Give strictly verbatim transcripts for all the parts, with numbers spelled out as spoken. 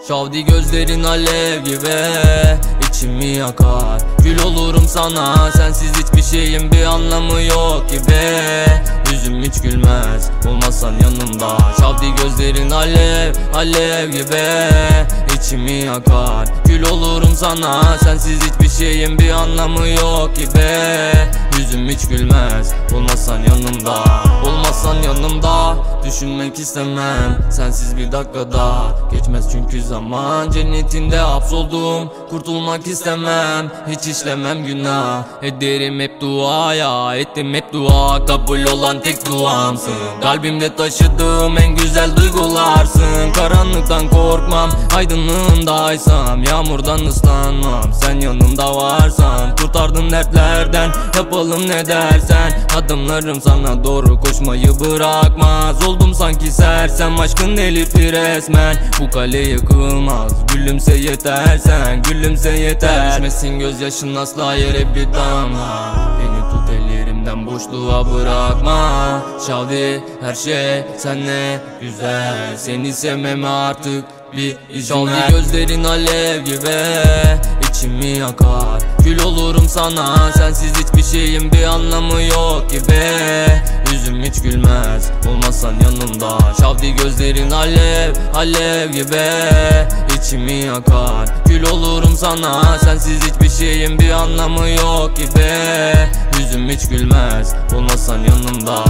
Şavdi gözlerin alev gibi içimi yakar. Gül olurum sana, sensiz hiçbir şeyin bir anlamı yok gibi. Yüzüm hiç gülmez olmazsan yanımda. Şavdi gözlerin alev, alev gibi içimi yakar. Gül olurum sana, sensiz hiçbir şeyin bir anlamı yok gibi. Yüzüm hiç gülmez olmazsan yanımda. Olmazsan yanımda düşünmek istemem. Sensiz bir dakikada geçmez çünkü zaman. Cennetinde hapsoldum, kurtulmak istemem. Hiç işlemem günah, ederim hep duaya. Ettim hep dua, kabul olan tek duamsın. Kalbimde taşıdığım en güzel duygularsın. Karanlıktan korkmam, aydınlığındaysam. Yağmurdan ıslanmam, sen yanımda varsan. Kurtardım dertlerden, yapalım ne dersen. Adımlarım sana doğru koşmayı bırakmaz. Oldum sanki sersem, aşkın delirtir resmen. Bu kale yıkılmaz, gülümse yeter sen. Gülümse yeter, düşmesin gözyaşın asla yere bir damla. Beni tut ellerimden, boşluğa bırakma. Şavdi her şey senle güzel. Seni sevmeme artık bir izin ver. Şavdi gözlerin alev gibi içimi yakar. Gül olurum sana, sensiz hiçbir şeyin bir anlamı yok gibi. Yüzüm hiç gülmez olmazsan yanımda. Şavdi gözlerin alev, alev gibi içimi yakar. Gül olurum sana, sensiz hiçbir şeyin bir anlamı yok gibi. Yüzüm hiç gülmez olmazsan yanımda.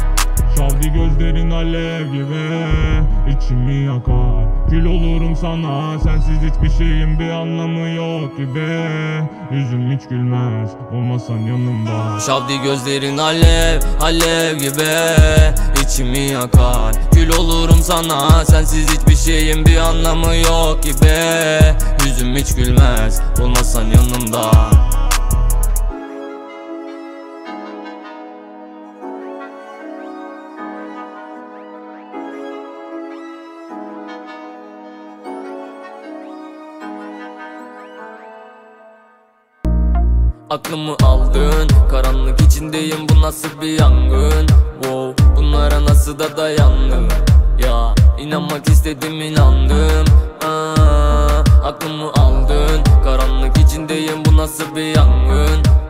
Şavdi gözlerin alev gibi içimi yakar. Gül olurum sana, sensiz hiçbir şeyin bir anlamı yok gibi. Yüzüm hiç gülmez olmasan yanımda. Şavdi gözlerin alev, alev gibi içimi yakar. Gül olurum sana, sensiz hiçbir şeyin bir anlamı yok gibi. Yüzüm hiç gülmez olmasan yanımda. Aklımı aldın, karanlık içindeyim, bu nasıl bir yangın. Wow, bunlara nasıl da dayandım. Ya inanmak istedim, inandım. Aa, aklımı aldın, karanlık içindeyim, bu nasıl bir yangın.